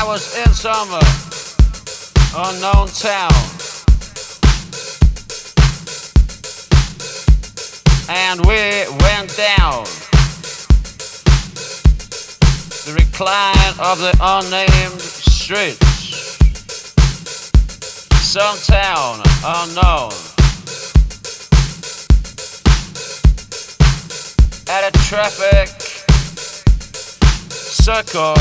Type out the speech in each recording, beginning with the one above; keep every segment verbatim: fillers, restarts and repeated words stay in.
I was in some uh, unknown town, and we went down the recline of the unnamed streets. Some town unknown, at a traffic circle,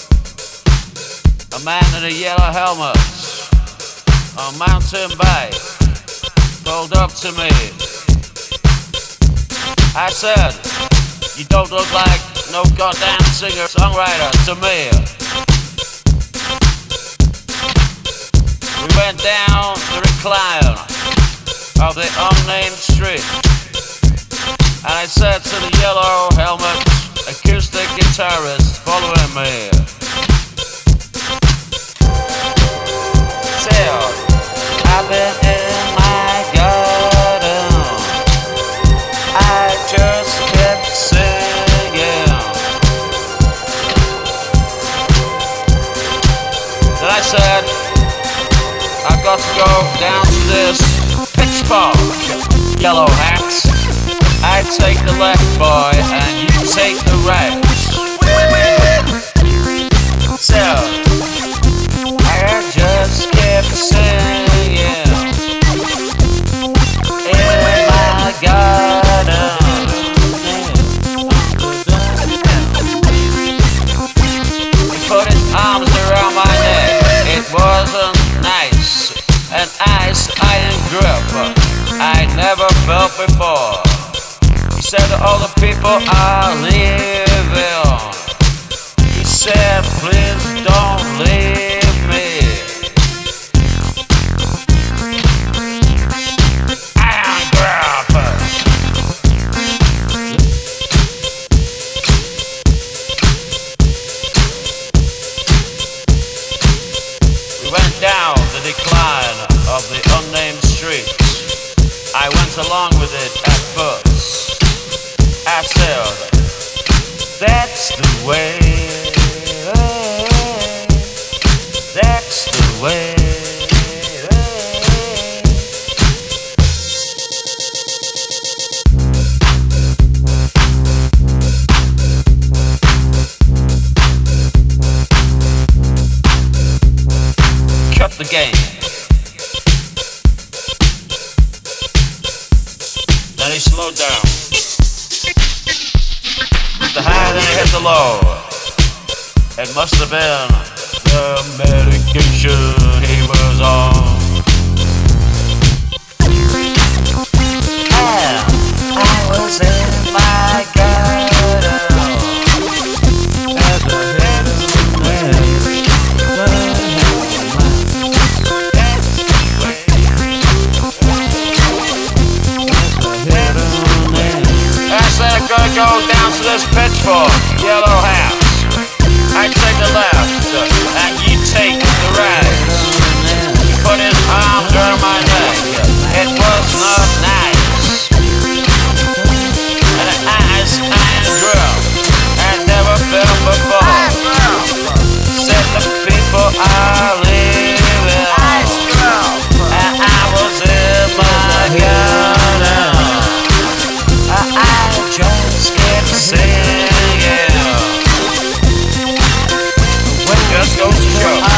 a man in a yellow helmet on a mountain bike pulled up to me. I said, "You don't look like no goddamn singer-songwriter to me." We went down the recline of the unnamed street, and I said to the yellow helmet acoustic guitarist following me, "Said, I've been in my garden, I just kept singing." Then I said, "I've got to go down to this pitchfork, yellow hacks. I take the left, boy, and you take the right." So I just kept singing in my garden. He put his arms around my neck. It wasn't nice, an ice iron grip I never felt before. He said that all the people are leaving. He said, "Please don't leave me." Iron grappers. We went down the decline of the unnamed streets. I went along with it at first. I said, "That's the way, that's the way." Cut the game. Then he slowed down. The high, then he hit the low. It must have been the medication he was on. And I was in my garden as a I gotta go down to this pitchfork, yellow house. I take the left, and you take the right. He put his arms around my neck. It was not nice. And an ice iron grip I'd never felt before. Said the people are leaving, and I was in my garden. I just kept singing. Just goes to show.